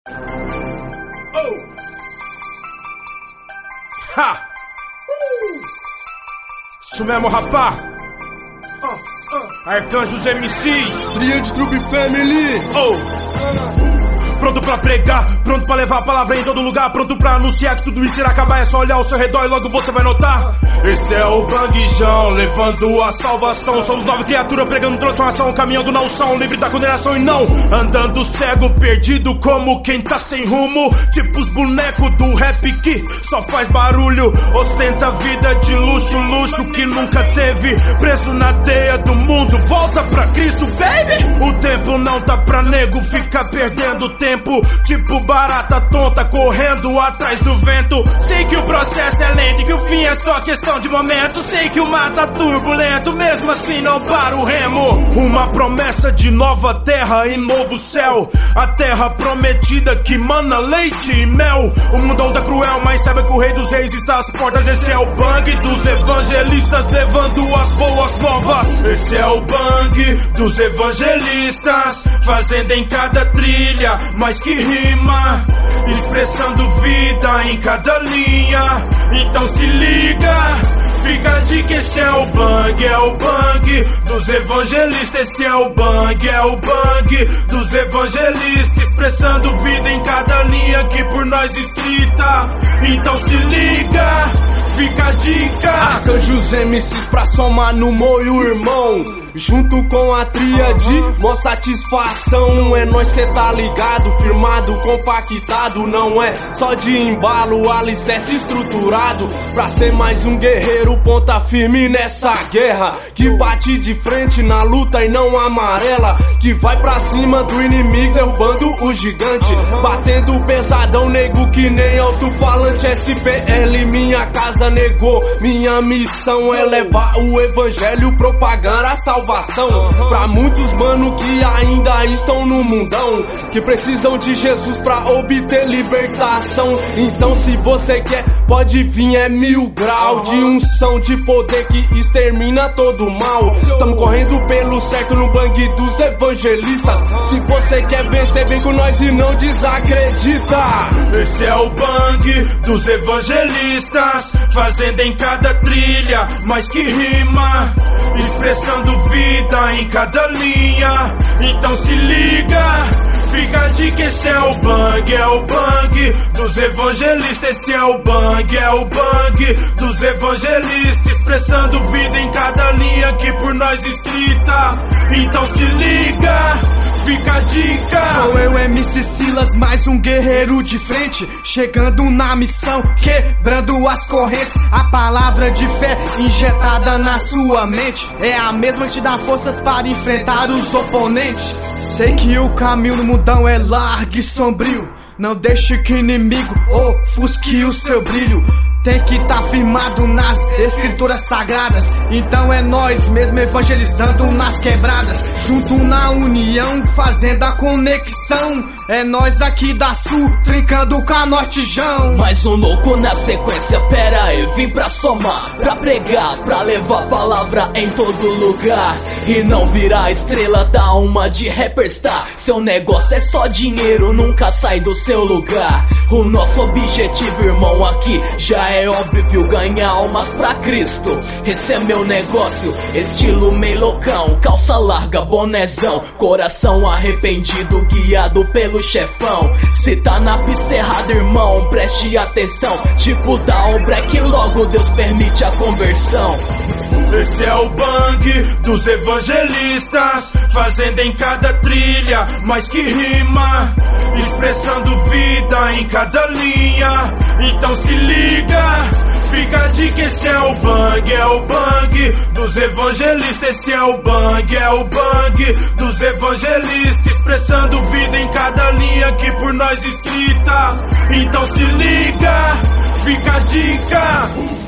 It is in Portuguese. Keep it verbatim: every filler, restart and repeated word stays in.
Oh. Ha! Uh. Isso mesmo, rapá! Uh, uh. Arcanjos M Cs, Tríade Troop Family. Oh! Uh. Pronto pra pregar, pronto pra levar a palavra em todo lugar, pronto pra anunciar que tudo isso irá acabar. É só olhar ao seu redor e logo você vai notar. Esse é o Banguijão, levando a salvação. Somos nova criatura pregando transformação, caminhando na unção, livre da condenação e não andando cego, perdido como quem tá sem rumo. Tipo os bonecos do rap que só faz barulho, ostenta vida de luxo, luxo que nunca teve. Preso na teia do mundo, volta pra Cristo, baby. O tempo não tá pra nego ficar perdendo tempo, tipo barata tonta correndo atrás do vento. Sei que o processo é lento e que o fim é só questão de momento. Sei que o mar tá turbulento, mesmo assim não para o remo. Uma promessa de nova terra e novo céu, a terra prometida que mana leite e mel. O mundão tá cruel, mas saiba que o rei dos reis está às portas. Esse é o bang dos evangelistas levando as boas novas. Esse é o bang dos evangelistas fazendo em cada trilha mais que rima, expressando vida em cada linha. Então se liga, fica a dica, esse é o bang, é o bang dos evangelistas. Esse é o bang, é o bang dos evangelistas, expressando vida em cada linha que por nós escrita. Então se liga, fica a dica. Arcanjos M Cs pra somar no moio, irmão. Junto com a tríade, mó satisfação. É nós, cê tá ligado, firmado, compactado. Não é só de embalo, alicerce estruturado pra ser mais um guerreiro, ponta firme nessa guerra, que bate de frente na luta e não amarela, que vai pra cima do inimigo derrubando o gigante, batendo pesadão, nego que nem alto-falante. S P L, minha casa negou, minha missão é levar o evangelho, propagar a salvação pra muitos mano que ainda estão no mundão, que precisam de Jesus pra obter libertação. Então se você quer, pode vir, é mil grau de unção, de poder que extermina todo o mal. Tamo correndo pelo certo no bang dos evangelistas. Se você quer vencer, vem com nós e não desacredita. Esse é o bang dos evangelistas fazendo em cada trilha mais que rima, expressando vida em cada linha. Então se liga, fica a dica, esse é o bang, é o bang dos evangelistas. Esse é o bang, é o bang dos evangelistas, expressando vida em cada linha que por nós escrita. Então se liga, fica a dica. Sou eu, M C Silas, mais um guerreiro de frente, chegando na missão, quebrando as correntes. A palavra de fé injetada na sua mente é a mesma que te dá forças para enfrentar os oponentes. Sei que o caminho no mundão é largo e sombrio, não deixe que o inimigo ofusque o seu brilho. Tem que tá firmado nas escrituras sagradas. Então é nós mesmo evangelizando nas quebradas, junto na união, fazendo a conexão. É nós aqui da sul, trincando com a nortejão. Mais um louco na sequência, pera aí, vim pra somar, pra pregar, pra levar a palavra em todo lugar e não virar estrela da alma de Rapperstar. Seu negócio é só dinheiro, nunca sai do seu lugar. O nosso objetivo, irmão, aqui já é óbvio, ganhar almas pra Cristo. Esse é meu negócio, estilo meio loucão, calça larga, bonézão, coração arrependido, guiado pelo chefão. Se tá na pista errada, irmão, preste atenção, tipo dá um break, logo Deus permite a conversão. Esse é o bang dos evangelistas fazendo em cada trilha mais que rima, expressando vida em cada linha. Então se liga, fica a dica, esse é o bang, é o bang dos evangelistas. Esse é o bang, é o bang dos evangelistas, expressando vida em cada linha que por nós escrita. Então se liga, fica a dica.